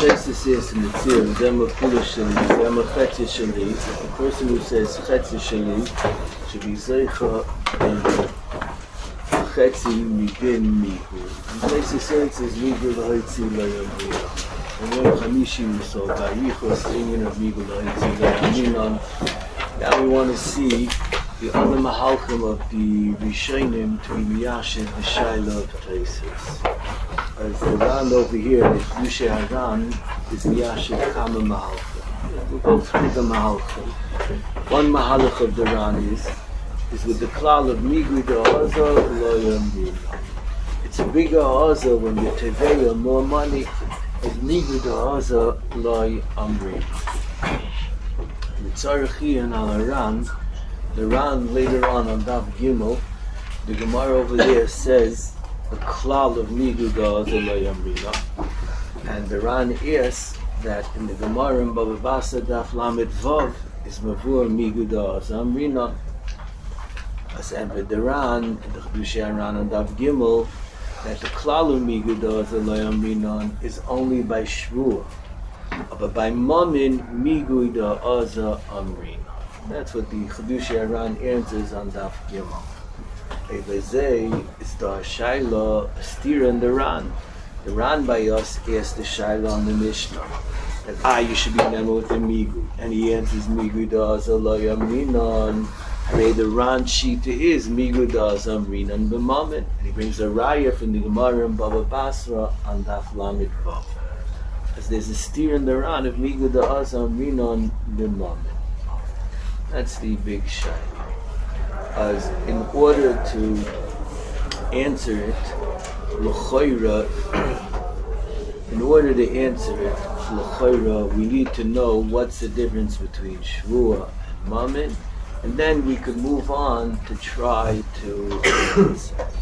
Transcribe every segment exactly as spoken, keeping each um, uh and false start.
Tosis is in the Tzir, Zema Kula Shali, Zema Chetzi Shali. The person who says Chetzi Shali should be Zeicha and Chetzi Mibin Migu. And Tosis says Migu L'Haitzi L'Yamriya. And then Chamishi we saw Bayichos, Inyan of Migu L'Haitzi L'Yaminon. Now we want to see the other Mahalchim of the Rishonim to be Miyashiv the Shaila of Tosis. As the Ran over here, the Yushe Haran is Miyashiv Kama Mahalchim. We'll go through the Mahalchim. One Mahalach of the Ran is, is with the klal of Migui de Oza Lo Yamrina. It's a bigger Oza when you teveya more money is Migui de Oza Lo Yamrina. The Tzarech and Al Ran, the Ran later on on Daf Gimel, the Gemara over there says the klal of Migu de Oza Lo Yamrina. And the Ran is that in the Gemara in Baba Basra Daf Lamed Vav is Mavur Migu de Oza Amrina. And with the Ran, in the Chedushei Ran and Daf Gimel, that the klal of Migu de Oza Lo Yamrina is only by Shvuah. But by Mamin, Migu de Oza Amrina. That's what the Chedushei Ran answers on Daf Gimel. Evezei is the Shaila Stira in the Ran. The Ran by us asked the Shaila on the Mishnah that ah, you should be Nema with the Migu. And he answers Migu de Oza Lo Yamrina. And the Ran Shita is Migu de Oza Amrina and B'Mamin. And he brings a raya from the Gemara in Baba Basra on Daf Lamed Vav. As there's a steer in the Ran of Migu de Oza Amrina and B'Mamin. That's the big shayla. As in order to answer it, l'choira, in order to answer it, l'choira, we need to know what's the difference between Shvuah and Mamin, and then we could move on to try to answer it.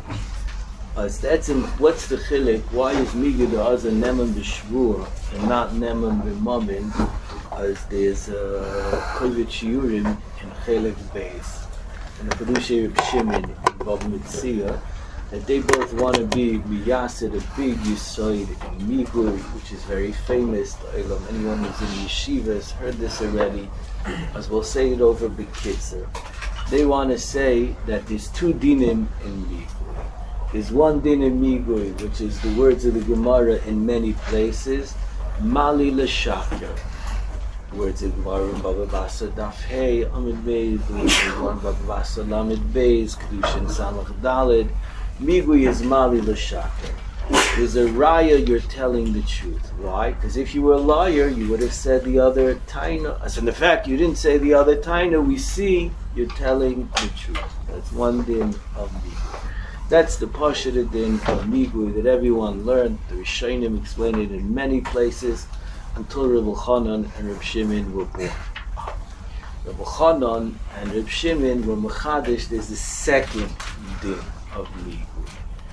As that's in, what's the chilek? Why is Migu de Oza Neman b'Shvuah and not Neman b'Mamin? As there's a Kovet Shiurim in Chelek Beis. And the Chedushei Reb Shimon in Bava Metzia, that they both want to be Miyasid, a big Yisoid in Migu, which is very famous. Anyone who's in Yeshiva has heard this already, as we'll say it over B'Kitzer. They want to say that there's two dinim in Migu. There's one din in Migu, which is the words of the Gemara in many places, Mali L'Shaker. Words of Gemara in Baba Basra Daf Hey Amid Beis, the words of Baba Basra Lamed Beis, Kedushin Samach Daled. Migui is Mali L'Shaker. There's a raya you're telling the truth. Why? Because if you were a liar, you would have said the other taina. As in the fact you didn't say the other taina, we see you're telling the truth. That's one din of Migui. That's the Pashuta din of Migui that everyone learned. The Rishonim explain it in many places. Until Reb Elchanan and Reb Shimon were born. Reb Elchanan and Reb Shimon were mechadish. There's the second din of Migu.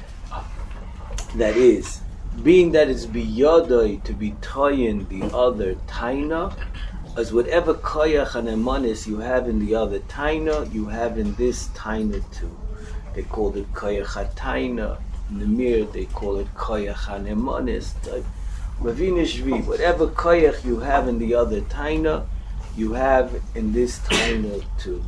That is, being that it's biyadai to be tayin the other taina, as whatever koyach and emanis you have in the other taina, you have in this taina too. They called it koyach ha-taina. In the mirror they call it koyach ha-emanis. Ravina whatever koyach you have in the other taina, you have in this taina too.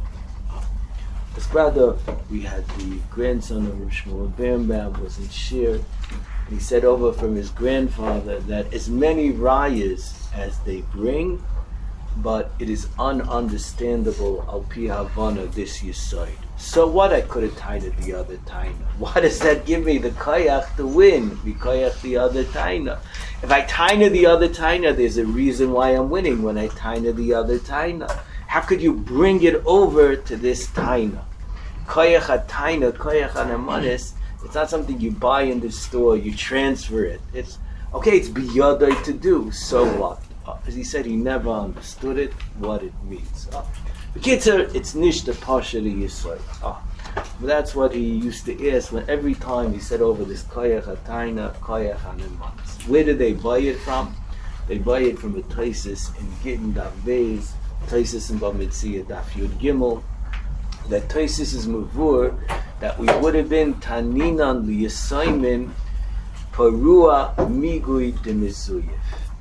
As brother, we had the grandson of Rav Shmuel Birnbaum was in Shir, and he said over from his grandfather that as many rayas as they bring, but it is ununderstandable al pi havana this yisoid. So what? I could have tained the other taina. Why does that give me the koyach to win? Be koyach the other taina. If I taina the other taina, there's a reason why I'm winning when I taina the other taina. How could you bring it over to this taina? Koyach a taina, koyach an amanis. It's not something you buy in the store. You transfer it. It's okay. It's biyadai to do. So what? Uh, as he said, he never understood it. What it means. Uh, B'Kitzer, it's nish the pasha the yisrael. Ah, but that's what he used to ask when every time he said over this koyach ataina, koyach animanis. Where did they buy it from? They buy it from a Tosis in Gittin Daf Beis, Tosis in Bava Metzia Daf Yud Gimel. That Tosis is mavur that we would have been taninan liyasaymin parua migui de mizuyif.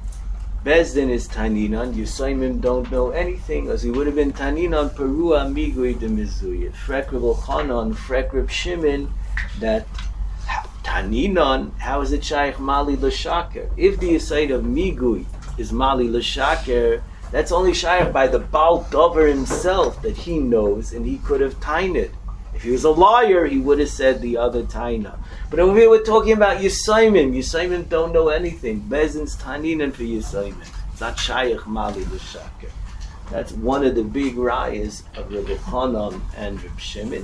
Bezdin is Taninan, Yusaimim don't know anything, as he would have been Taninan, Perua Migui de Mizuya. Frek Reb Elchanan, Frek Reb Shimon, that Taninan, how is it Shaykh Mali L'Shaker? If the aside of Migui is Mali L'Shaker, that's only Shaykh by the Baal Dover himself that he knows, and he could have tained. If he was a liar, he would have said the other taina. But over here we're talking about Yisayimim. Yisayimim don't know anything. Bezin's Taninan for Yisayimim. It's not Shaykh Mali L'Shaker. That's one of the big rayas of Reb Elchanan and Reb Shimon.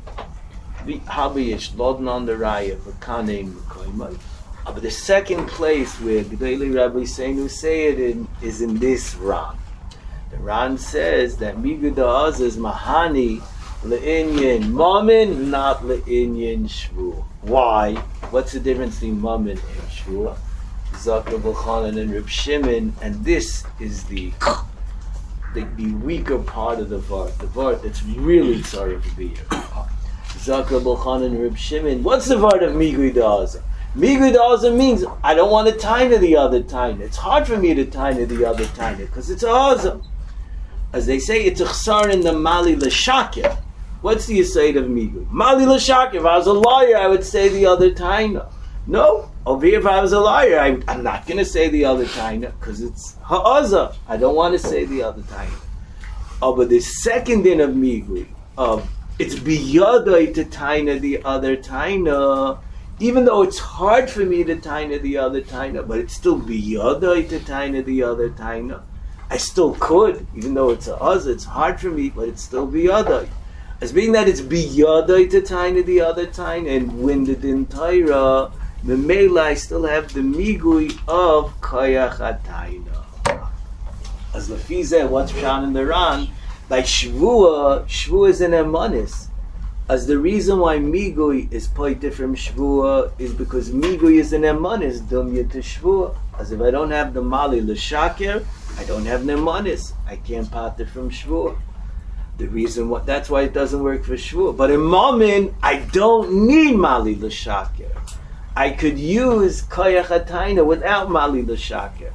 Habiyish Lodin on the raya for Kanein Mekoimai. But the second place where Gedolei Rabbi Seinu say it in is in this Ran. The Ran says that Migui Da'az is Mahani Le'inyin Mamin, not Le'inyin Shvu. Why? What's the difference between Mamin and Shvu? Zak Reb Elchanan and Reb Shimon, and this is the, the the weaker part of the Vart, the Vart that's really tzarich to be here. Zak Reb Elchanan and Reb Shimon. What's the Vart of Migui Da'aza? Migui Da'aza means I don't want to taina the other taina. It's hard for me to taina the other taina because it's a Aza. As they say, it's a chsar in the Mali L'Shaker. What's the aside of Migui? Mali L'Shaker. If I was a liar, I would say the other taina. No, over here, if I was a liar, I, I'm not going to say the other taina because it's ha'aza. I don't want to say the other taina. Oh, but the second din of Migui, of it's biyadai to taina the other taina, even though it's hard for me to taina the other taina, but it's still biyadai to taina the other taina. I still could, even though it's a ha'aza, it's hard for me, but it's still biyadai. As being that it's biyadai to taina the other taina and winded in Torah, Memela, I still have the migui of koyach ataina. As Lafizeh, what's found in the Ran, like Shvua, Shvua is an emanis. As the reason why migui is pointed from Shvua is because migui is an emanis, dumya to Shvua. As if I don't have the Mali L'Shaker, I don't have the emanis. I can't part it from Shvua. The reason what that's why it doesn't work for Shvua. But in Mamin, I don't need Mali L'Shaker. I could use koyach ataina without Mali L'Shaker.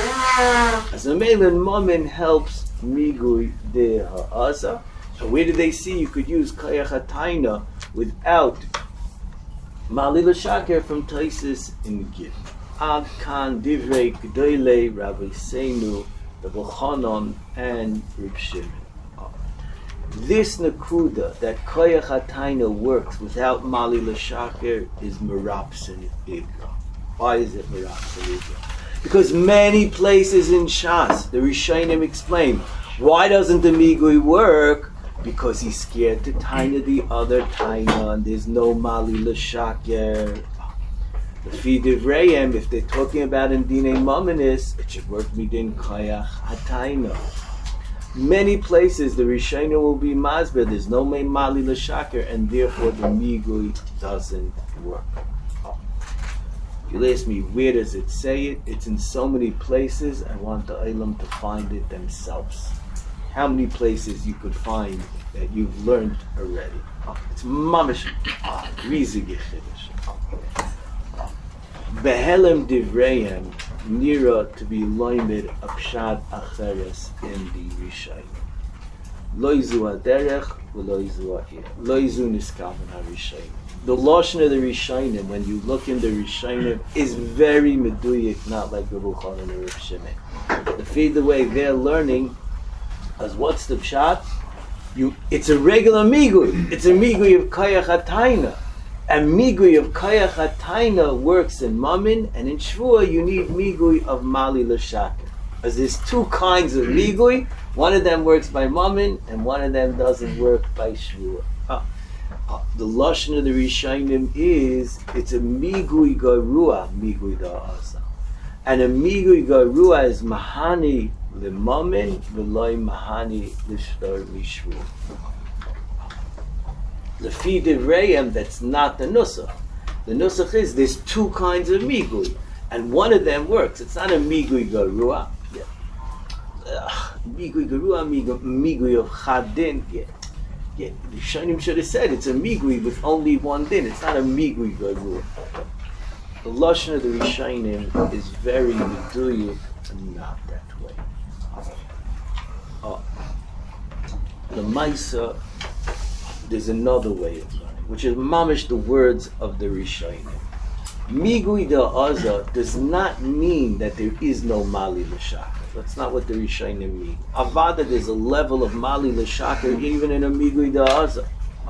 As a Melin Mamin helps migui de ha'aza. So where did they see you could use koyach ataina without Mali L'Shaker from Taisis in Git? Ad kan divrei Gedolei Rabbi Seinu, Reb Elchanan, and Reb Shimon. This nakuda that koyach ataina works without Mali L'Shaker is merapsin igra. Why is it merapsin igra? Because many places in Shas, the Rishonim explain, why doesn't the migui work? Because he's scared to taina the other taina, and there's no Mali L'Shaker. The Fidivrayim, if they're talking about in Dinei Mamanis, it should work within koyach ataina. Many places the Rishonim will be masber, there's no main Mali L'Shaker, and therefore the migui doesn't work. If you ask me where does it say it, it's in so many places. I want the Eilam to find it themselves. How many places you could find that you've learned already? It's mamish riesige chiddush. Behelem divrayim nira to be loimed apshad acheres in the Rishonim. Loizu aderech v'loizu ha'ir. Loizu niskaven ha'Rishonim. The lashon of the Rishonim, when you look in the Rishonim, is very meduyik, not like Reb Elchanan and Reb Shimon. The feed the way they're learning, as what's the pshat? You, it's a regular migui. It's a migui of koyach ataina. And migui of koyach ataina works in Mamin, and in Shvua you need migui of Mali L'Shaker. As there's two kinds of migui, one of them works by Mamin, and one of them doesn't work by Shvua. Ah. Ah. The lashon of the Rishonim is, it's a migui garua, migui da'aza. And a migui garua is mahani l'mamin, v'loi mahani l'shtar mishvua. The feed of Rayam, that's not the nusach. The nusach is there's two kinds of migui, and one of them works. It's not a migui garua. Yeah. Uh, migui garua, migui, migui of chadin. Yeah. Yeah. The Shonim should have said it's a migui with only one din. It's not a migui garua. The lashon of the Rishonim is very meduyik, not that way. Uh, the Maisa, there's another way of learning, which is mamish the words of the Rishonim. Migui da'aza does not mean that there is no Mali l'Shakar. That's not what the Rishonim mean. Avada, there's a level of Mali l'Shakar even in a Migui da'aza.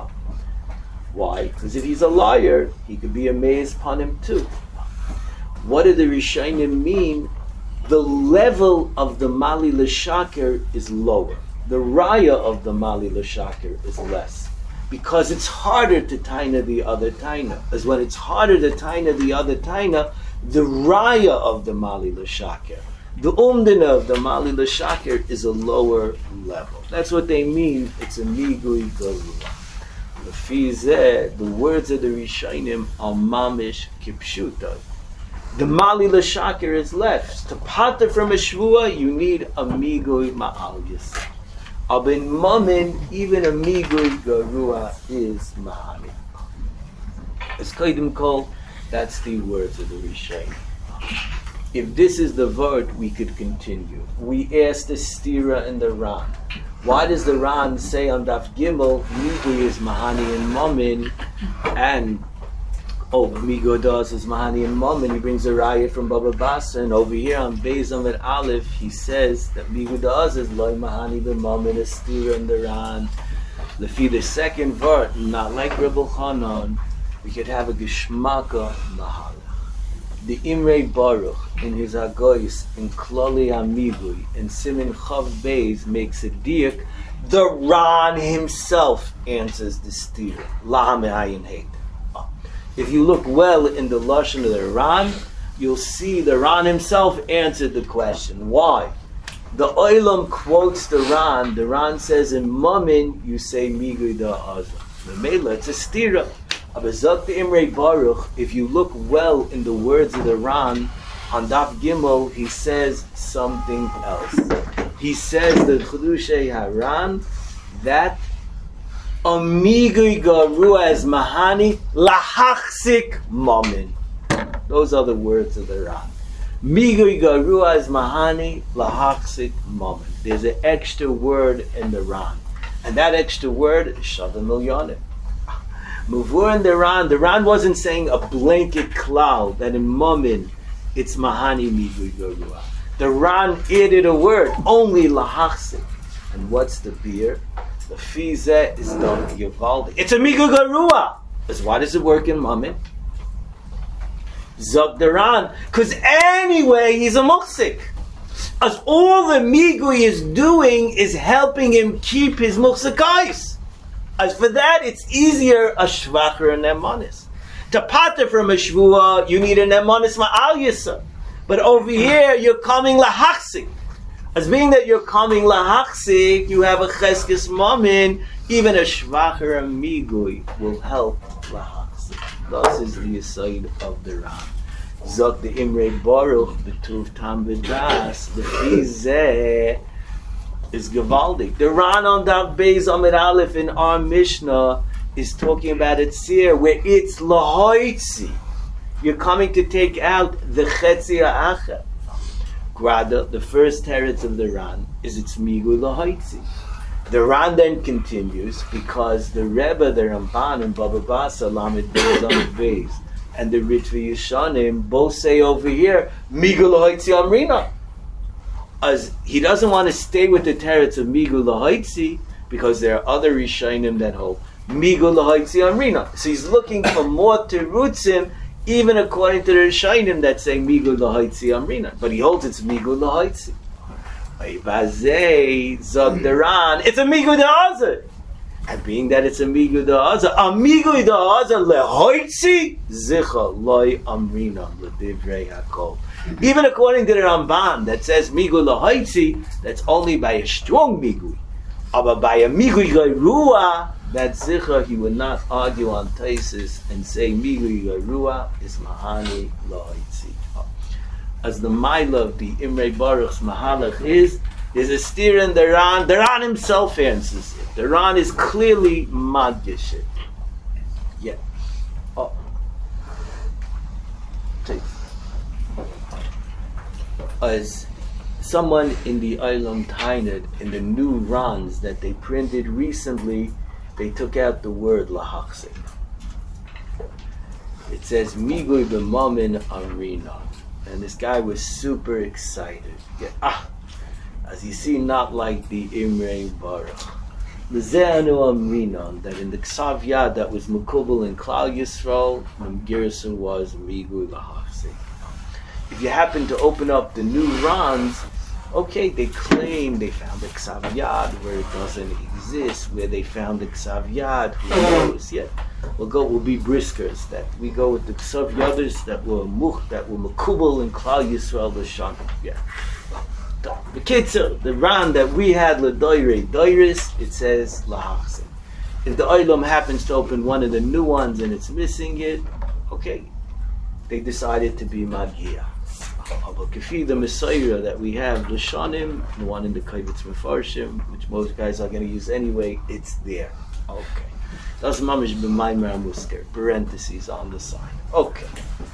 Why? Because if he's a liar, he could be amazed upon him too. What do the Rishonim mean? The level of the Mali l'Shakar is lower. The raya of the Mali l'Shakar is less. Because it's harder to taina the other taina. As when it's harder to taina the other taina, the raya of the Mali l'Shakar, the umdina of the Mali l'Shakar is a lower level. That's what they mean. It's a migui garua. The words of the Rishonim are mamish kipshuta. The Mali l'Shakar is left. To pater from a shvua, you need a migui ma'al yisrael. Abin mamin, even a migui garua is mahani. As Kaidim call, that's the words of the Rishonim. If this is the word, we could continue. We asked the Stira and the Ran. Why does the Ran say on Daf Gimel, migui is mahani and mamin, and oh, Migo does is Mahani and Mum, and he brings a riot from Baba Basa, and over here on Beis Amid Aleph, he says that Migo does is Loi Mahani the Mum and Estira and the Ran. Lefi the second verse, not like Rebbe Chanan, we could have a Geshmaka Mahala. The Imrei Baruch in his Hagoyis, in Kloli Amigui, in Simin Chav Beis makes a diak. The Ran himself answers the Stira. La Me'ayin Heit. If you look well in the Lashon of the Ran, you'll see the Ran himself answered the question. Why? The Olam quotes the Ran. The Ran says, in Mamin, you say Migui da'aza. The Mela, it's a stira. Abazak the Imrei Baruch, if you look well in the words of the Ran, on Daf Gimel, he says something else. He says, the Chudushay HaRan, that Amigui garua as mahani lahachsik mamin. Those are the words of the Ran. Migui garua as mahani lahachsik mamin. There's an extra word in the Ran, and that extra word is shavim milyonim. Muvur in the Ran, the Ran wasn't saying a blanket cloud that in mamin it's mahani migui garua. The Ran added a word, only lahachsik. And what's the beer? The fize is done Givaldi. It's a migu garua. Because why does it work in Mamin? Zog the Ran. Because anyway, he's a muksik. As all the migu is doing is helping him keep his muksikais. As for that, it's easier a shvacher and emonis. To pater from a shvua, you need an emonis ma'al yisa. But over here, you're coming lahachsik. As being that you're coming lahachsik, you have a cheskes mamin, even a shvacher amigui will help lahachsik. This is the aside of the Ran. Zok the Imrei Baruch, betuv tam v'das, the fizeh is gevaldik. The Ran on Daf Beis Amid Aleph in our Mishnah is talking about it here, where it's lahoitzi. You're coming to take out the chetzi ha'achar. Grada, the first teretz of the Ran is its migu lahaitzi. The Ran then continues because the Rebbe, the Ramban, and Baba Basa, Lamed Beis, Lamed Beis, and the Ritva Yishanim both say over here migu lahaitzi amrina. As he doesn't want to stay with the teretz of migu lahaitzi because there are other Rishonim that hold migu lahaitzi amrina. So he's looking for more terutzim. Even according to the Rishonim that say migu lahaitzi amrina, but he holds it's migu lahaitzi. Vazei zog the Ran, it's a migu da'aza. And being that it's a migu da'aza, a migu da'aza lehaitzi zicha loy amrina l'divrei hakol. Even according to the Ramban that says migu lahaitzi, that's only by a strong migu. But by a migu garua, that zicha, he would not argue on Taisis and say migu garua is mahani lahaitzi. As the Maila of the Imrei Baruch's Mahalach is, there's a steer in the Ran. The Ran himself answers it. The Ran is clearly madgish it. Yeah. Oh. Take. As someone in the Olam Tainid, in the new runs that they printed recently, they took out the word lahachzik. It says Migui b'mamin arina. And this guy was super excited. Yeah, ah, as you see, not like the Imre Baruch. L'ze'anu amrinon, that in the Ksav Yad that was Mekubal in Klal Yisrael, the Gerson was Migui lahachzik. If you happen to open up the new Rans, okay, they claim they found the Ksav Yad where it doesn't exist, where they found the Ksav Yad, who knows yet. We'll go, we'll be briskers, that we go with the Ksav Yaders that were Much, that were Mekubal in Klal Yisrael, L'shan. Yeah. The Kitzur, the Ran that we had, L'doire, Doiris, it says Lahachzik. If the Olam happens to open one of the new ones and it's missing it, okay, they decided to be Magia. But Kafi, the Messiah that we have, L'shanim, the one in the Kavitz Mefarshim, which most guys are going to use anyway, it's there. Okay. That's Mamish b'Maimer Musker, parentheses on the side. Okay.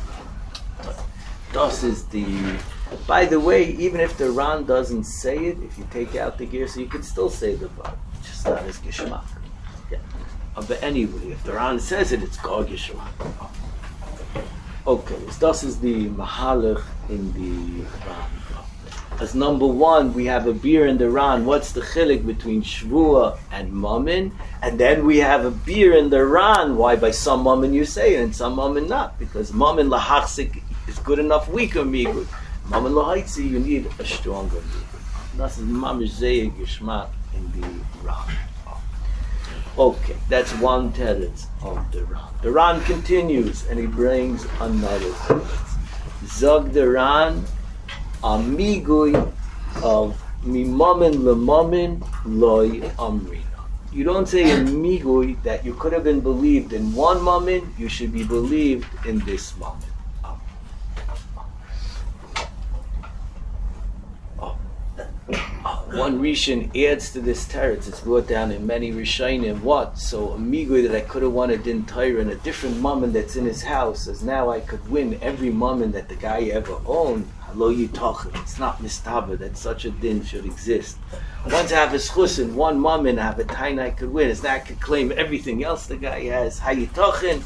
Das is the... By the way, even if the Ran doesn't say it, if you take out the gear, so you can still say the Vav, just not as Geshmak. Yeah. Uh, but anyway, if the Ran says it, it's called Geshmak. Oh. Okay, so das is the Mahalach in the Ran. As number one, we have a beer in the Ran. What's the chilik between Shvua and Mammon? And then we have a beer in the Ran. Why? By some Mammon you say it, and some Mammon not. Because Mammon lahachzik is good enough, weaker migud. Mammon lahaitzi, you need a stronger migud. That's mamish zeyeg yishmat in the Ran. Okay, that's one teretz of the Ran. The Ran continues, and he brings another teretz. Zog the Ran, amigui of mimamin lemamin loy amrina. You don't say in migui that you could have been believed in one mamin, you should be believed in this mamin. Oh. Oh. Oh. One Rishon adds to this teretz. It's brought down in many Rishonim. What? So a migui that I could have won a din Torah in a different mamin that's in his house, as now I could win every mamin that the guy ever owned. Lo yitachem. It's not mistaba that such a din should exist. Once I have a schus in one mammon, I have a taina I could win. It's not I could claim everything else the guy has. Hayitachem.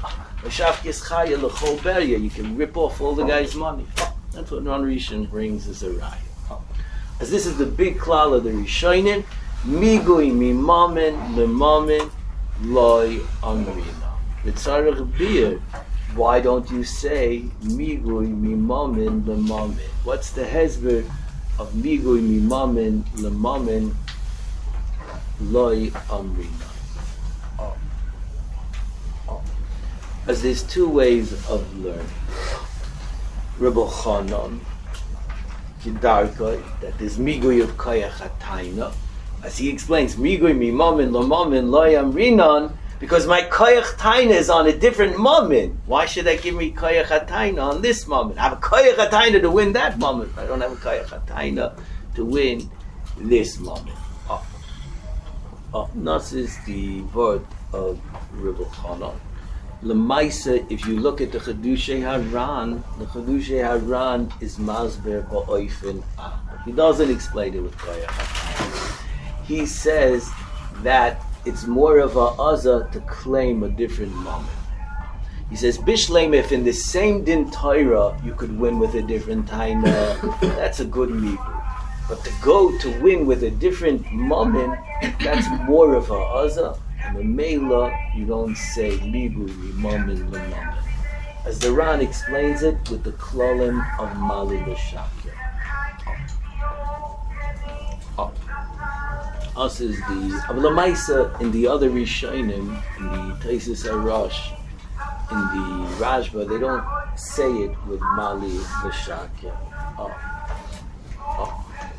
You can rip off all the guy's money. That's what Ran Rishon brings as a raya. As this is the big klal of the Rishonim, migui mimamen lemamen loy amrina. V'tzarech bir. Why don't you say migui mimamin lemamin? What's the hezber of migui mimamin lemamin loy amrina? Oh. Oh. As there's two ways of learning. Rebbe Chanan, Kidarkoi, that there's migui of koyach hatayna. As he explains, migui mimamin lemamin loy amrinan. Because my koyach taina is on a different moment. Why should I give me koyach taina on this moment? I have a koyach taina to win that moment. I don't have a koyach taina to win this moment. Oh, oh. This is the word of Rebbe Chanan. Lemaisa, if you look at the Chedushay Haran, the Chedushay Haran is masber ba'oifen ah. He doesn't explain it with koyach taina. He says that it's more of a azah to claim a different moment. He says, Bishleim, if in the same din Torah you could win with a different taina, that's a good migu. But to go to win with a different moment, that's more of a azah. And the Mela, you don't say migu, mimamin, lemamin. As the Ran explains it with the klolim of Mali l'Shakir. Oh. Us is the Avalamaisa in the other Rishonim, in the Taisus Arash, in the Rashba, they don't say it with Mali l'Shakir. Oh. Oh.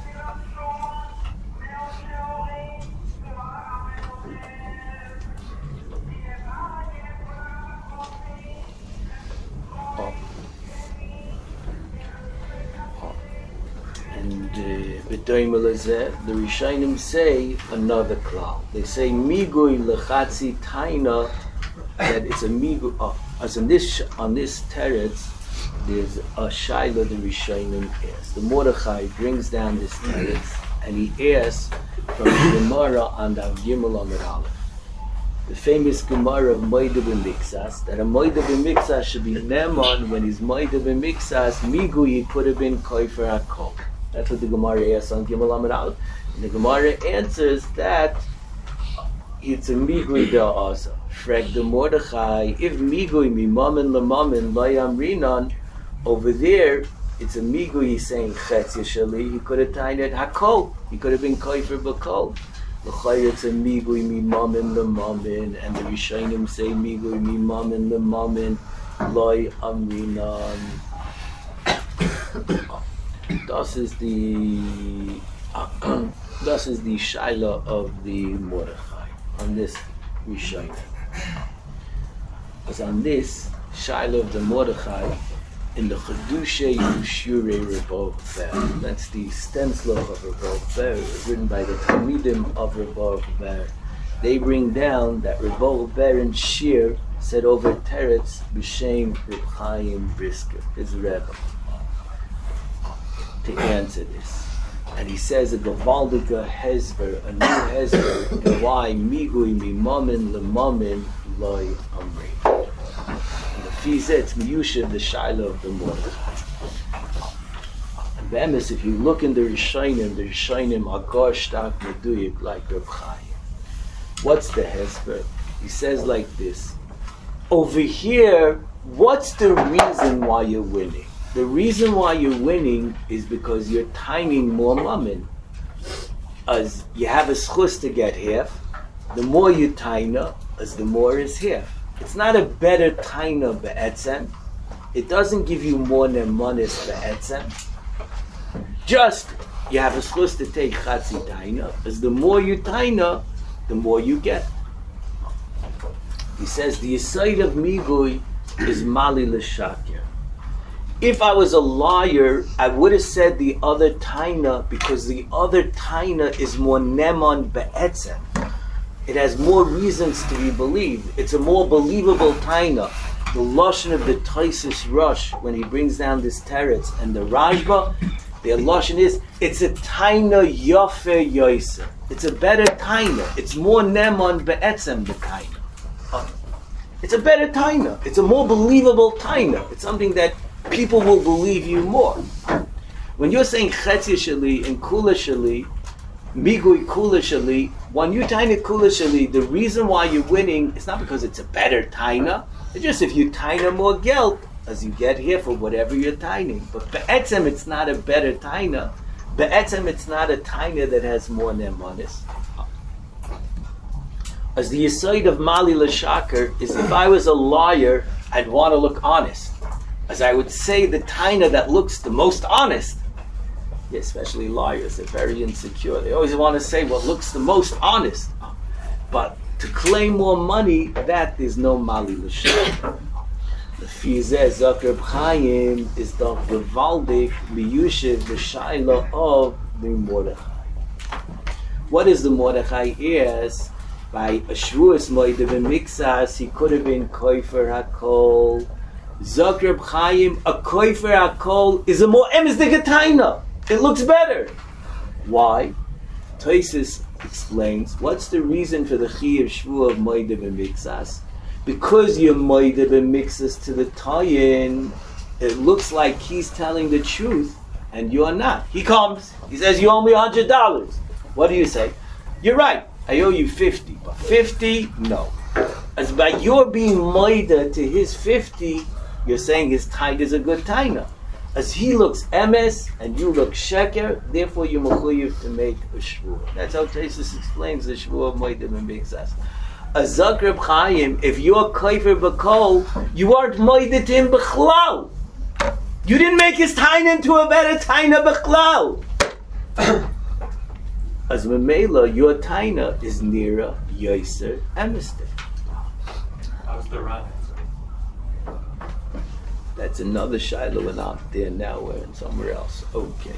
The Rishonim say another klal. They say migui lechatzi taina, that it's a migui. Oh, as in this on this teretz, there's a Shaila the Rishonim asks. The Mordechai brings down this teretz and he asks from the Gemara on the Gimel Amud Aleph. The famous Gemara of Moedah b'Miktsas, that a Moedah b'Miktsas should be Neman when he's Moedah b'Miktsas, Migu he could have been Koifer HaKol. That's what the Gemara asks on Gimel Amud Aleph. And the Gemara answers that it's a Migui da'asa. Frag the Mordechai, if Migui mi mamin l'mamin layam rinan, over there, it's a Migui, he's saying Chetz Yeshali, he could have tied it Hakol, he could have been Koifer B'Kol. L'chayr, it's a Migui mi mamin l'mamin, and the Rishonim say Migui mi mamin l'mamin layam rinan. Das is the Das is the Shaila of the Mordechai on this Rishonim. Because on this Shaila of the Mordechai in the Chedushay Yushure Rebov Ber, that's the stencil of Rebov Ber, written by the Talmidim of Rebov Ber. They bring down that Rebov Ber and Shir said over Teretz B'Shem Reb Chaim Brisker, his Rebbe, to answer this. And he says a Gavaldika Hezber, a new Hezber, and why Migui Mimamin Lemamin Loi Amri. And the Fizetz Miyusha, the Shaila of the Mordechai. And Bemis, if you look in the Rishonim, the Rishonim Agar Shtak Meduyik like Reb Chaim. What's the Hezber? He says like this. Over here, what's the reason why you're winning? The reason why you're winning is because you're timing more mammon. As you have a schus to get half, the more you taina, as the more is half. It's not a better taina be'etzem. It doesn't give you more than manis be'etzem. Just, you have a schus to take chatzi taina. As the more you taina, the more you get. He says the yisaid of migui is mali l'shakir. If I was a liar, I would have said the other taina because the other taina is more neman be'etzem. It has more reasons to be believed. It's a more believable taina. The lashon of the Taisus Rush, when he brings down this teretz, and the Rajba, their lashon is, it's a taina yafe yoiser. It's a better taina. It's more neman be'etzem the taina. Uh, it's a better taina. It's a more believable taina. It's something that people will believe you more. When you're saying Chetz Yeshali and Kula Shali, Migui Kula Shali, when you taina Kula Shali, the reason why you're winning is not because it's a better taina. It's just if you taina more geld, as you get here for whatever you're taining. But Be'etzem, it's not a better taina. Be'etzem, it's not a taina that has more nemanis. As the yisoid of Mali L'Shakar is, if I was a liar, I'd want to look honest. As I would say, the taina that looks the most honest. Yeah, especially liars, they're very insecure. They always want to say what looks the most honest. But to claim more money, that is no mali l'shakar. The fizeh Zakir Chaim is the gevaldik miyushiv the shaila of the Mordechai. What is the Mordechai is? By Ashruas Moedah b'Miktsas, he could have been Koifer HaKol. Zakir Chaim, a Koifer HaKol is a more emes taina. It looks better. Why? Taisus explains, what's the reason for the Chiyuv Shvu of Moedah b'Miktsas? Because you're Moedah b'Miktsas to the Tayin, it looks like he's telling the truth, and you're not. He comes, he says, you owe me one hundred dollars. What do you say? You're right, I owe you fifty. But fifty? No. As by your being Moedah to his fifty, you're saying his tithe is a good taina. As he looks emes and you look sheker, therefore you're mechuyev to make a shvur. That's how Taisus explains the shvur of Moedah b'Miktsas. A Zakir Chaim, if you're koifer b'kol, you aren't Moedah to him b'chlal. You didn't make his taina into a better taina b'chlal. As memela, your taina is nearer yoser emester. How's the run? That's another shaila. We're not there now. We're in somewhere else. Okay.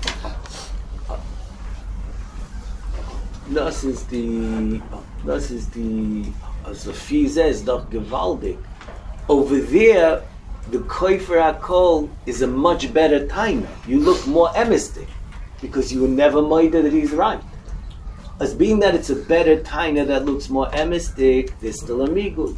This is the. This is the. As the fizeh is doch gewaldig. Over there, the koifer hakol is a much better taina. You look more emistic because you were never moida that he's right. As being that it's a better taina that looks more emistic, there's still a migui.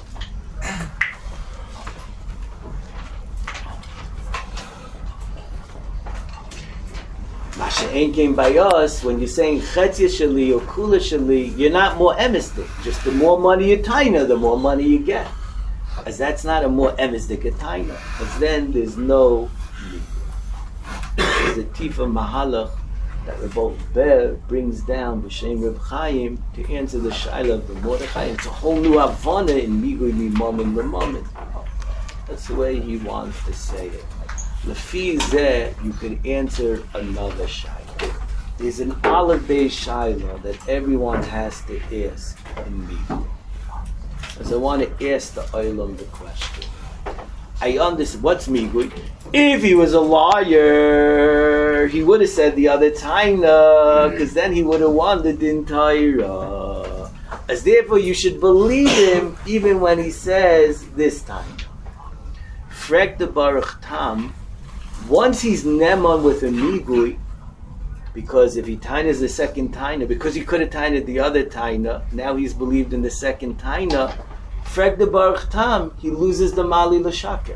Masha ain't came by us when you're saying chetzia shali or kula shali, you're not more emistic. Just the more money you taina, the more money you get. As that's not a more emistic a taina. As then there's no there's a tifa mahalach that Rebbe Ber brings down b'shem Reb Chaim to answer the shaila of the Mordechai. It's a whole new avana in migui mimamin l'mamin. That's the way he wants to say it. Lefi zeh, you can answer another shaila. There's an olive based shaila that everyone has to ask in migui. As I want to ask the Olam the question. I understand what's migui. If he was a liar, he would have said the other taina, because then he would have won the din Torah. As therefore, you should believe him even when he says this time. Frek the Baruch Tam. Once he's neman with a migui, because if he tainas the second taina, because he could have tained the other taina, now he's believed in the second taina. Frek the Baruch Tam, he loses the mali l'shaker.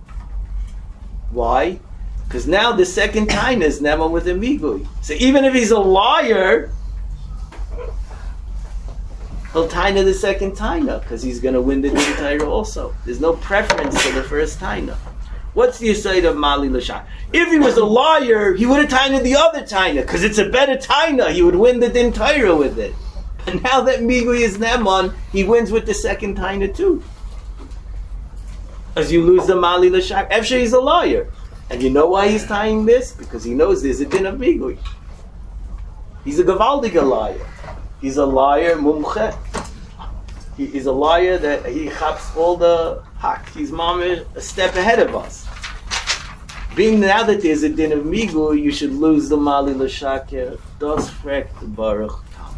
Why? Because now the second taina is neman with a migui. So even if he's a liar, he'll taina the second taina because he's going to win the din Torah also. There's no preference for the first taina. What's the aside of mali l'shaker? If he was a liar, he would have tained the other taina because it's a better taina. He would win the din Torah with it. But now that migui is neman, he wins with the second taina too. As you lose the mali l'shaker. Efshar he's a liar. And you know why he's tying this? Because he knows there's a din of migui. He's a gavaldiga liar. He's a liar mumche. He is a liar that he chaps all the hak. He's mamish a step ahead of us. Being now that there's a din of migui, you should lose the mali l'shaker. Das frek the baruch.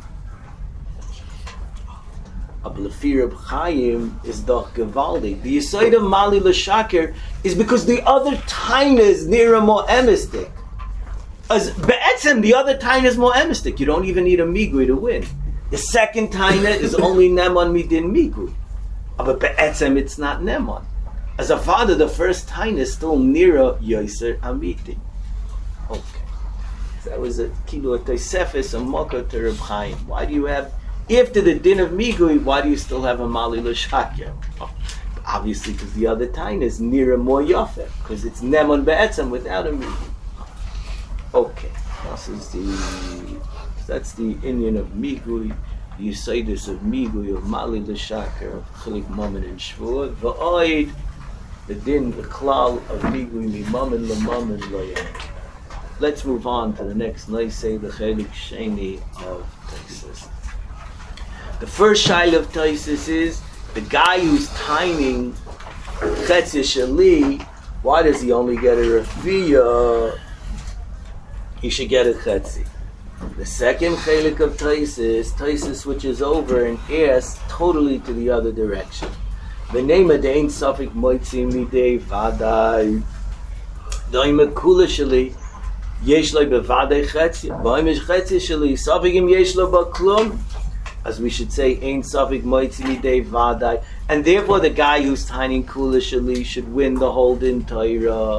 But Lefi Reb Chaim is doch gevaldi. The yisoid of mali l'shaker is because the other taina is nearer more emistic. As be'etzem, the other taina is more emistic. You don't even need a migui to win. The second taina is only neman midin migui. But be'etzem, it's not neman. As a father, the first taina is still nearer yoser amiti. Okay. So that was a kilo a tosefes, a mocha to Reb Chaim. Why do you have after the din of migui, why do you still have a mali l'shaker? Oh, obviously, because the other taina is nearer more yafeh, because it's neman be'etzem without a migui. Okay, this is the that's the Indian of migui, the yisaidus of migui, of mali l'shaker, of chilik mammon and shvuah, v'oid the din, the klal of migui mi mammon l'mammon lo'yam. Let's move on to the next naisei, the chelik sheni of Taisus. The first shaila of Taisus is the guy who's timing chetzia shali. Why does he only get a refiya? He should get a chetzi. The second chelik of Taisus, Taisus switches over and asks totally to the other direction. The name of the ein safik moitzi midei vadai. Daima kula shali yesh lo bevadai chetzia. Baim ish chetzia shali safik im yesh lo baklum. As we should say, ein safik moitzi midei vadai, and therefore the guy who's timing kula shali should win the whole din Torah.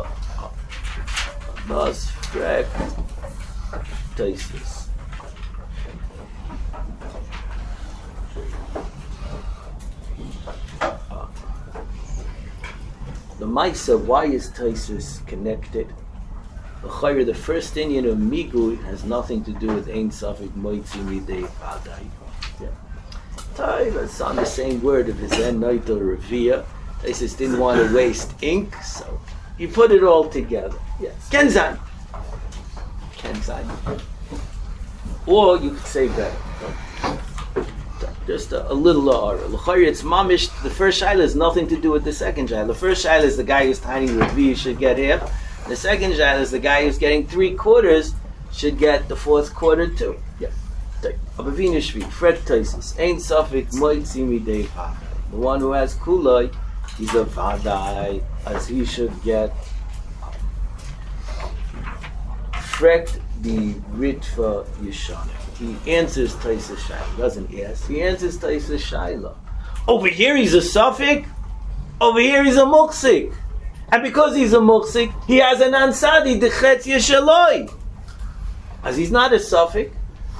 Thus, frek Taisus. The Maisa, why is Taisus connected? The first Indian of migui has nothing to do with ein safik moitzi midei vadai. It's on the same word of his en night or revia. Taisus didn't want to waste ink, so he put it all together. Yes, Kenzan. Kenzan. Or you could say better. Just a, a little aura. L'chayr, it's mamish. The first shaila has nothing to do with the second shaila. The first shaila is the guy who's tiny revia should get half. The second shaila is the guy who's getting three quarters should get the fourth quarter too. Yeah. Abavina Shvi, Fred Taisus, Ein Safik Moitzi Midei Vadai. The one who has kulai He's a vadai, as he should get. Frekt the Ritva Yeshana. He answers Taisa Shaila. He doesn't ask. He answers Taisa Shaila. Over here he's a suffix. Over here he's a muksik. And because he's a muksik, he has an ansadi, the chetz yeshaloi. As he's not a suffix.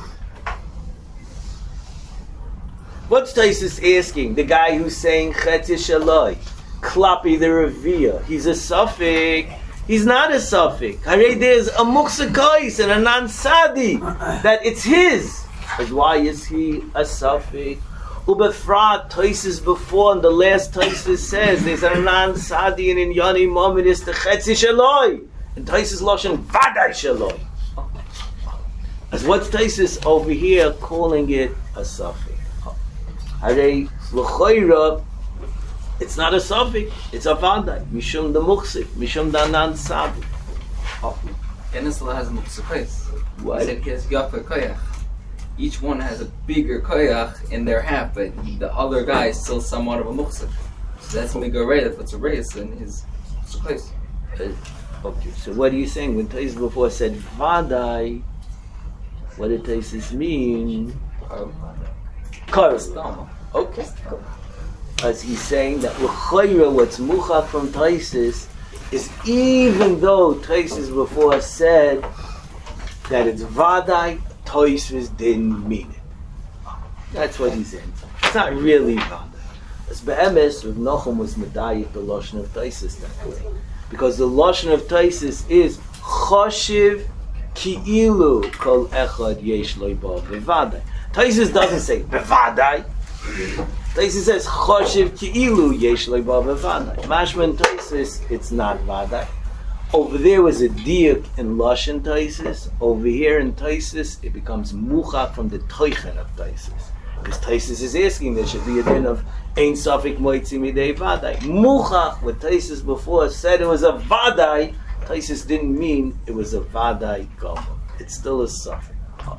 What's Taisus asking? The guy who's saying chetz yeshaloi. Klapi the Revia. He's a suffix. He's not a suffix. Hare there's a muksikois and an ansadi that it's his. But why is he a suffix? Ubefrat Taisus before, and the last Taisus says there's an ansadi and in Yoni moment is the chetzi shaloi. And Taisus loshen vadai shaloi. As what's Taisus over here calling it a suffix? Hare l'choira. It's not a suffix, it's a vadai. Mishum the muksik, mishum the ansadi. Genisla has muksikois. What? He said he has yafa koyach. Each one has a bigger koyach in their half, but the other guy is still somewhat of a muksik. So that's Migarei, that's what's a reis in his muksikois. Okay, so what are you saying? When Taisus before said vadai, what did Taisus mean? Korban. Okay. As he's saying that l'chayra, what's muchach from Taisus is even though Taisus before said that it's vadai, Taisus didn't mean it. That's what he's saying. It's not really vadai. As be'emes, Rav Nachum was medayik the lashon of Taisus that way, because the lashon of Taisus is choshiv ki'ilu kol echad yesh lo ba bevadai. Taisus doesn't say bevadai. Taisus says choshiv ki'ilu yesh lo ba bevadai. Mashman Taisus, it's not vadai. Over there was a diuk in lashon Taisus. Over here in Taisus, it becomes muchach from the toichen of Taisus. Because Taisus is asking, there should be a din of ein safik moitzi midei vadai. Muchach, what Taisus before said it was a vadai, Taisus didn't mean it was a vadai gomel. It's still a suffix.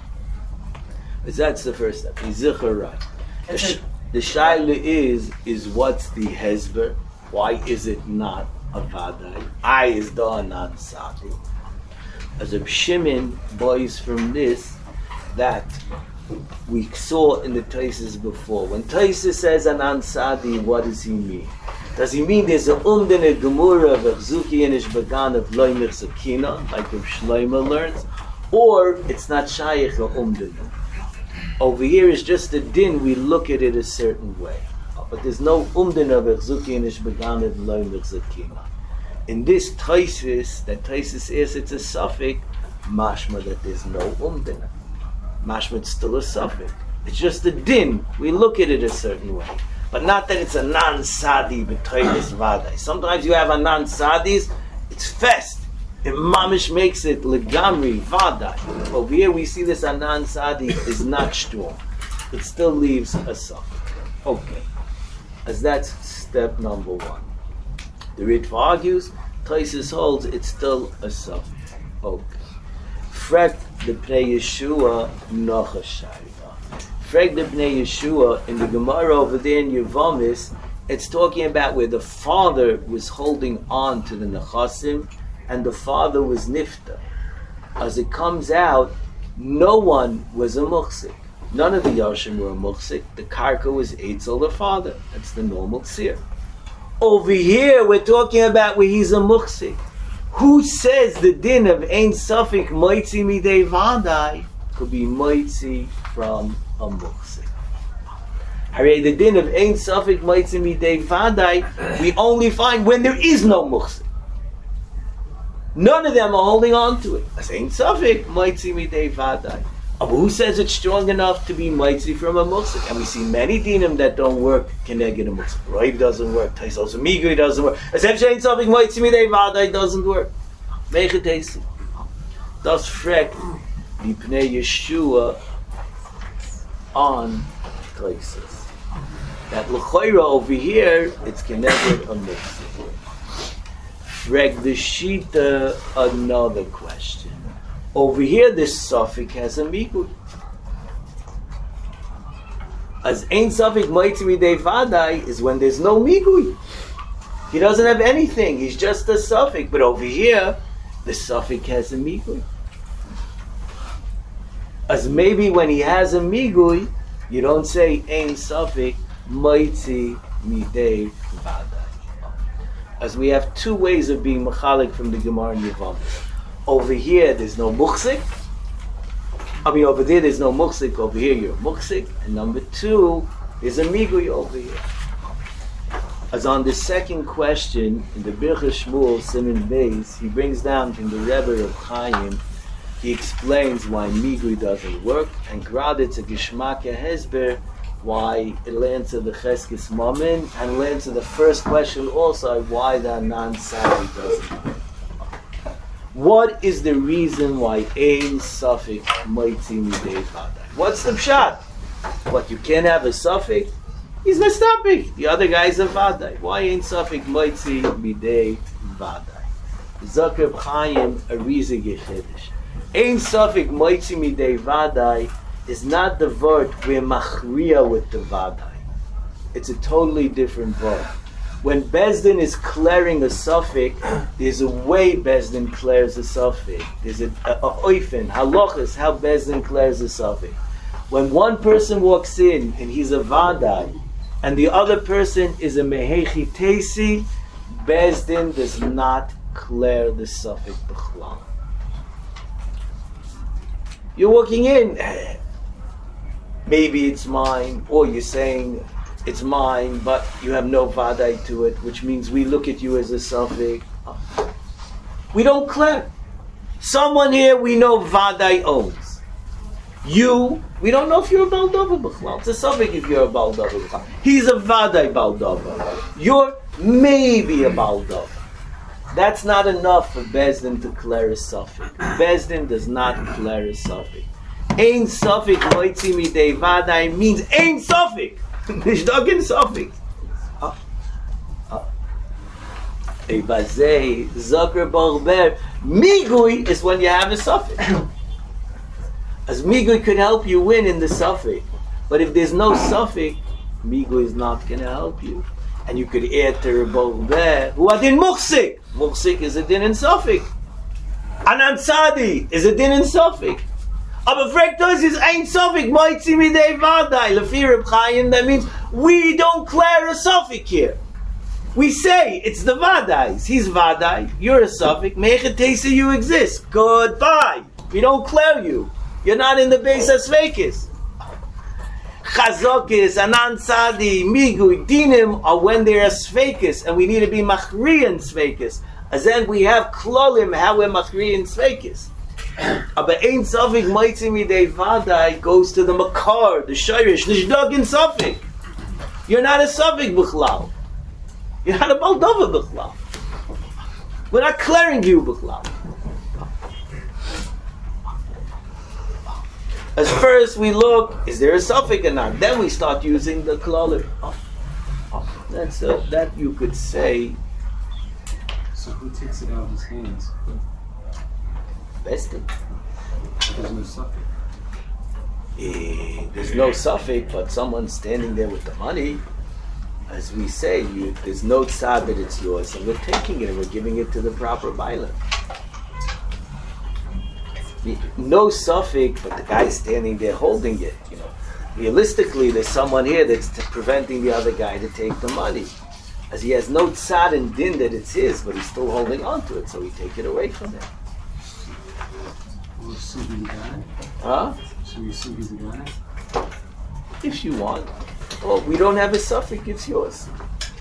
But that's the first step. He's zicher right. The, sh- the shaila is, is what's the hezber? Why is it not a vadai? I is da non sadi. As a Shimon boys from this, that we saw in the Taisus before. When Taisus says an ansadi, what does he mean? Does he mean there's a umdene gemura of Echzuki and Ishbagan of Loimich Zakina, like Rav Shlomo learns, or it's not Shaykh or umdene? Over here is just a din, we look at it a certain way. But there's no umdene of Echzuki and Ishbagan of Loimich Zakina. In this Taisus, that Taisus says it's a suffix, mashma that there's no umdene. Mashma it's still a suffix. It's just a din. We look at it a certain way. But not that it's a non-sadi b'toyres vadai. Sometimes you have a non-sadis, it's fest. And mamish makes it legamri vadai. Over here we see this a non-sadi is not strong. It still leaves a suffix. Okay. As that's step number one. The Ritva argues, Taisus holds it's still a suffix. Okay. Frek the Pnei Yeshua Nocha Shaiva. Frek the Pnei Yeshua in the Gemara over there in Yevamis, it's talking about where the father was holding on to the Nechasim and the father was Nifta. As it comes out, no one was a Muksik. None of the Yashim were a Muksik. The Karka was Eitzel the father. That's the normal Tzir. Over here, we're talking about where he's a Muksik. Who says the din of Ein Safik Moitzi Midei Vadai could be Moitzi from a Muksik? Hare, the din of Ein Safik Moitzi Midei Vadai we only find when there is no Muksik. None of them are holding on to it. As Ein Safik Moitzi Midei Vadai. But who says it's strong enough to be Moitzi from a Muksik? And we see many dinim that don't work. Keneged a Muksik. Roiv doesn't work. Taisos Migri doesn't work. Asem Shein Safik Moitzi Midei Vadai doesn't work. Mechetesi. Das frek the Pnei Yeshua on Taisus. That l'choira over here, it's Keneged a Muksik. Frek the Shita, another question. Over here, this suffix has a migui. As ein suffix moitzi midei vadai is when there's no migui. He doesn't have anything. He's just a suffix. But over here, the suffix has a migui. As maybe when he has a migui, you don't say ein suffix moitzi midei vadai. As we have two ways of being machalik from the Gemara and Yevamot. Over here, there's no muchzik. I mean, over there, there's no muchzik. Over here, you're muchzik. And number two, there's a migui over here. As on the second question, in the Birchas Shmuel, Siman Beis, he brings down from the Rebbe of Chaim, he explains why migui doesn't work, and grad it's a geshmaka hesber, why it'll answer the cheskes mamin, and it'll answer the first question also, why the non-sari doesn't work. What is the reason why ein suffix moitzi midei vadai? What's the pshat? What, you can't have a suffix? He's mestapik. The other guy's a vadai. Why ain't suffix moitzi midei vadai? Zakir Chaim a rizige chiddush. Ein suffix moitzi midei vadai is not the word we're machriya with the vadai. It's a totally different word. When Bezdin is clearing a suffix, there's a way Bezdin clears a suffix. There's a, a, a oifen, halachas, how Bezdin clears a suffix. When one person walks in and he's a vadai, and the other person is a mehechi tesi, Bezdin does not clear the suffix b'chlal. You're walking in, maybe it's mine, or you're saying it's mine, but you have no vadai to it, which means we look at you as a suffix. We don't clear. Someone here we know vadai owns. You, we don't know if you're a Baldova b'chlal. It's a suffix if you're a Baldova b'chlal. He's a vadai Baldova. You're maybe a Baldova. That's not enough for Bezdin to clear a suffix. Bezdin does not clear a suffix. Ein suffix moitzi midei vadai means ein suffix. Nishdagin suffix. Ebazei zakr barber. Migui is when you have a suffix. As migui could help you win in the suffix, but if there's no suffix, migui is not going to help you. And you could add to barber who are din muchsik. Muchsik is a din in suffix. Anansadi is a din in suffix. Aber frektos is ein suffix moitzi midei vadai lefi Reb Chaim. That means we don't clear a suffix here. We say it's the vadais. He's vadai. You're a suffix. Mechetesa, you exist. Goodbye. We don't clear you. You're not in the base of sveikis. Chazokis, anansadi, migui, dinim are when they are sveikis, and we need to be machriyan sveikis. As then we have klolim how we're machriyan sveikis. But ein suffix moitzi midei vadai goes to the makar, the shirish, nishdagin suffix. You're not a suffix b'chlal. You're not a baldova b'chlal. We're not clearing you b'chlal. As first we look, is there a suffix or not? Then we start using the klolim. Oh, oh, that's a, that you could say. So who takes it out of his hands? Bested. There's no suffix. Eh, there's no suffix, but someone's standing there with the money. As we say, you, there's no tzad that it's yours, and we're taking it and we're giving it to the proper bailer. No suffix, but the guy's standing there holding it. You know, realistically, there's someone here that's t- preventing the other guy to take the money, as he has no tzad and din that it's his, but he's still holding on to it, so we take it away from him. Or suing the guy? Huh? So you sue the guy? If you want. Oh, we don't have a suffix, it's yours.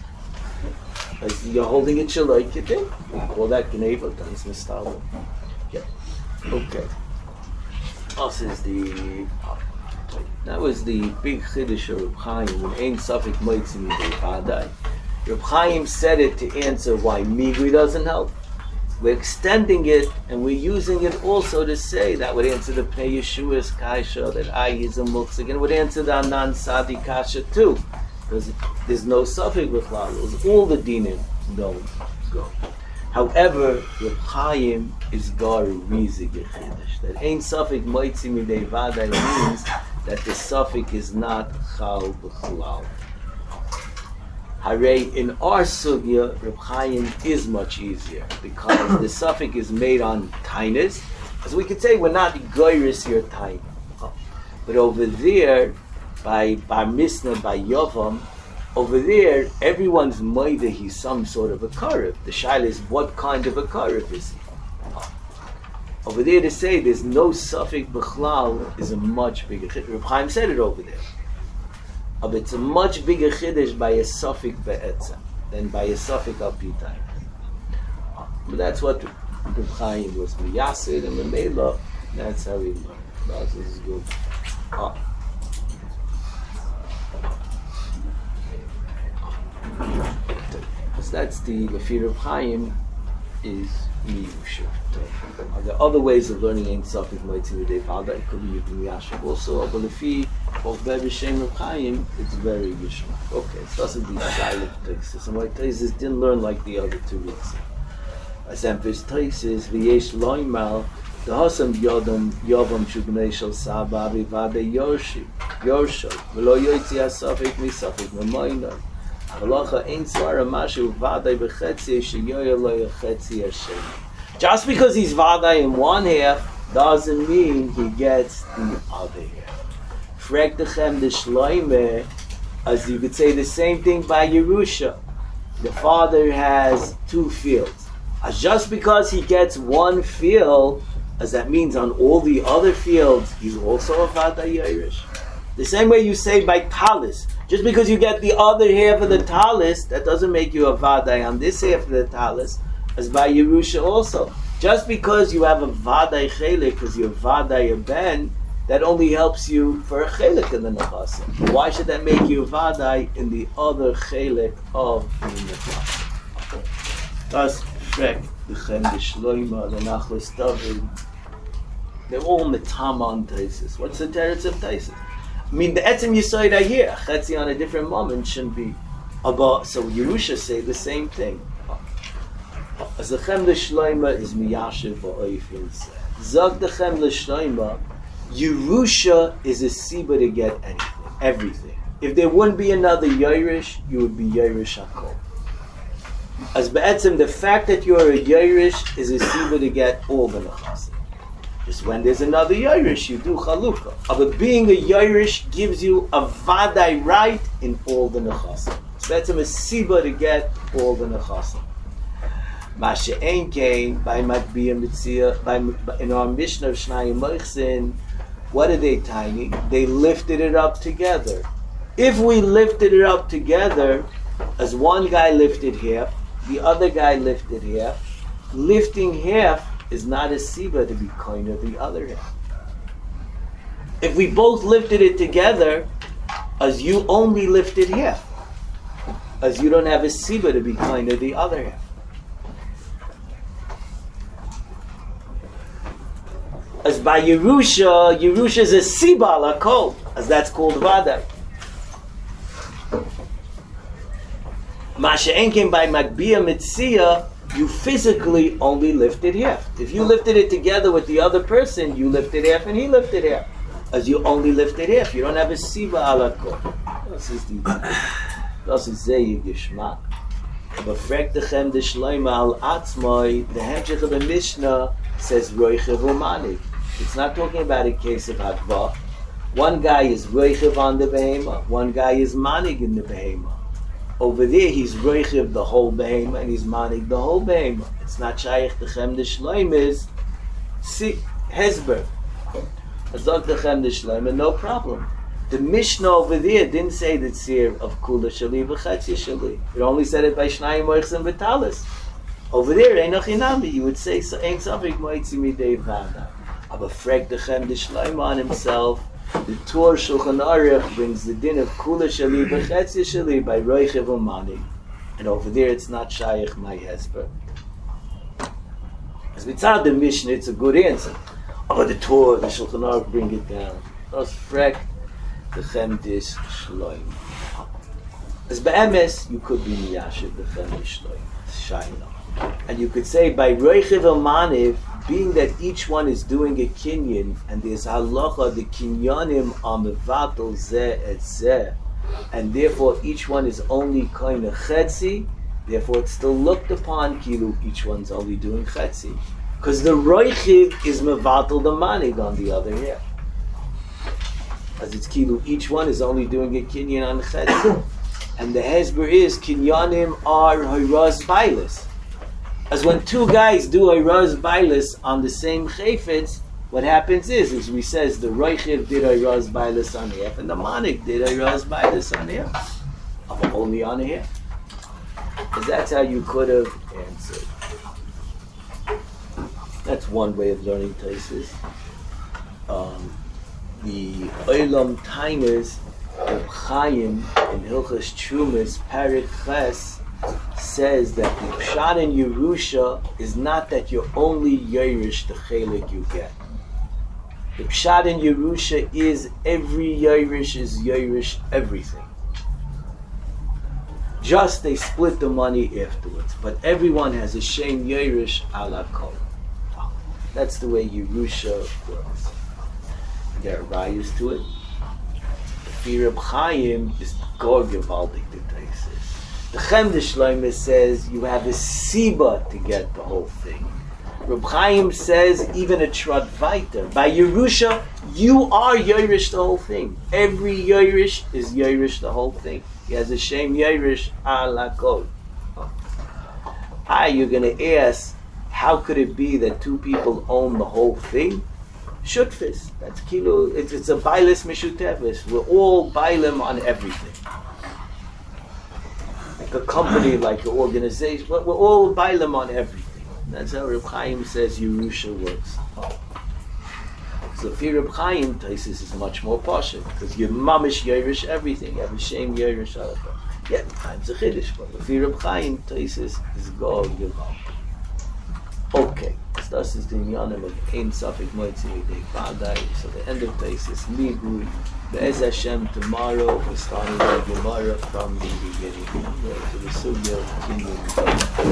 As you're holding it, shaloy kitin. We call that gneva, that's mistalem. Yeah. Okay. Us is the. That was the big chiddush of Reb Chaim. When ein suffix moitzi midei vadai. Reb Chaim said it to answer why migui doesn't help. We're extending it, and we're using it also to say that would answer the Pnei Yeshua's kasha, that I is a muksik, and it would answer the Anan Sadi kasha too, because there's no suffix with lalos. All the dinim don't go. However, Reb Chaim is gar rizig chiddush. That ain't suffix moitzi midei vadai means that the suffix is not chal b'chlal. Hare, in our sugya, Reb Chaim is much easier because the suffix is made on tainis. As we could say, we're not goyris your time. But over there, by Bar Misna, by Yovam, over there, everyone's moida, he's some sort of a karev. The shaila is, what kind of a karev is he? Over there to say there's no suffix b'chlal is a much bigger chiddush. Reb Chaim said it over there. But it's a much bigger chiddush by a suffix be'etzem than by a suffix al pitay. But that's what Reb Chaim was miyasid and memela. That's how he learned. This is good. Ah. So that's the Lefir of Chaim is miyusha. Are there other ways of learning Ein Safik Moitzi V'dei Pada? It could be you can yashav also, but Lefi of Be'er Shem of Chaim, it's very yishma. Okay, it doesn't be silent Taisis. And my Taisis didn't learn like the other two weeks. As Empress Taisis, V'yesh Loimal, the Hasam Yodam Yovam Shubnei Shal Saba V'vade Yorshi Yorsho V'lo Yoitzi HaSafik Misafik M'moinah Halacha Ein Svara Mashu V'vade B'chetzi Sheyoya Lo Yachetzi Hashem. Just because he's Vada in one half doesn't mean he gets the other half. Frek Dechem de Shloime, as you could say the same thing by Yerusha. The father has two fields. As just because he gets one field, as that means on all the other fields, he's also a Vada Yerush. The same way you say by Talis. Just because you get the other half of the Talis, that doesn't make you a Vada on this half of the Talis. As by Yerusha also. Just because you have a Vadai Chelik, because you're Vadai Ben, that only helps you for a Chelik in the Nechasim. Why should that make you a Vadai in the other Chelik of the Nechasim? Thus, Shrek, the Chem, the Shloima, the Nachlas David, they're all Metaman Taisis. What's the teretz of Taisis? I mean, the Etzem Yisoid I hear, Chetzi on a different moment shouldn't be about, so Yerusha say the same thing. As the Chem L'Shloima is miyashiv ba'oifin seh. Zog the Chem L'Shloima, Yerusha is a siba to get anything, everything. If there wouldn't be another Yerush, you would be Yerush HaKol. As Ba'etzim, the fact that you're a Yerush is a siba to get all the Nechasim. Just when there's another Yerush, you do Chalukah. But being a Yerush gives you a Vadai right in all the Nechasim. So Ba'etzim is siba to get all the Nechasim. Mashe Ein Kain by Matbiya Mitzia by in our Mishnah of Shnayim Moichsin, what are they tiny? They lifted it up together. If we lifted it up together, as one guy lifted half, the other guy lifted half, lifting half is not a siba to be kind of the other half. If we both lifted it together, as you only lifted half, as you don't have a siba to be kind of the other half. As by Yerusha, Yerusha is a Sibal HaKol, as that's called Vadai. Masha Enkim by Magbiya Mitzia, you physically only lifted half. If you lifted it together with the other person, you lifted half and he lifted half. As you only lifted half, you don't have a Sibal HaKol. Das ist die, das ist sehr Geschmack. Aber fragt Dechem de Shloima al Atzmoi, the Hemshech of the Mishnah says Roichev Umanik. It's not talking about a case of Hakva. One guy is Roichev on the Behema, one guy is Manig in the Behema. Over there he's Roichev the whole Behema and he's Manig the whole Behema. It's not Shaykh Dechem de Shloim is Hezber. Azok Dechem de Shloim, no problem. The Mishnah over there didn't say the tzir of Kula Shali v'Chetzi Shali. It only said it by Shnayim Moichsim v'Talis. Over there, Ein Achinami, you would say Ein Safik Moitzi Midei Vada. Aber Frek Dechem de Shloim on himself, the Torah Shulchan Aruch brings the din of Kula Shali v'Chetzi Shali by Roichev Umani. And over there it's not Shaykh my Hezber. As mitzad the Mishnah, it's a good answer. Oh, the Torah, the Shulchan Aruch bring it down. That's Frek Dechem de Shloim. As Be'emes, you could be Miyashiv Dechem de Shloim. Shaina. And you could say by Roichev Umaniv, being that each one is doing a kinyan, and there's halacha, the kinyanim are mevatel zeh et zeh, and therefore each one is only kind of chetzi. Therefore, it's still looked upon kilu. Each one's only doing chetzi, because the roichiv is mevatel the manig on the other hand. As it's kilu, each one is only doing a kinyan on chetzi, and the hesber is kinyanim are hayraz bailis. As when two guys do hayraz bailis on the same chayfetz, what happens is, is we says the roichiv did hayraz bailis on half, and the manig did hayraz bailis on half. I'm only on half. Because that's how you could have answered. That's one way of learning Taisus. Um, the Olam Tainers of Chaim in Hilchas Trumas Parik Ches says that the Pshat in Yerusha is not that you're only Yerush the Chelik you get. The Pshat in Yerusha is every Yerush is Yerush everything. Just they split the money afterwards, but everyone has a Shem Yerush ala kol. That's the way Yerusha works. There are rayas to it. The fear of Chaim is gorgevaldik the Taisis. The Chemda Shloimeh says you have a siba to get the whole thing. Reb Chaim says even a trot weiter. By Yerusha, you are Yerush the whole thing. Every Yerush is Yerush the whole thing. He has a Shem Yerush ala kol. Ah, you're going to ask, how could it be that two people own the whole thing? Shutfis. That's kilo. It's, it's a bailis mishutevis. We're all bailim on everything. Like a company, like an organization. We're all bailim on everything. That's how Reb Chaim says Yerusha works. So fear of Chaim Taisis is much more partial because you're mamish Yerush everything. You have a shame Yerush alaka. Yeah, times a chiddush, but the fear of Chaim Taisis is go Yeval. Okay, so this is the inyanim of Ein Safik Moitzi Yidei Vadai. So the end of Taisis Ligui. Be'ez Hashem tomorrow we're starting the Gemara from the beginning. To the Sugya continuing.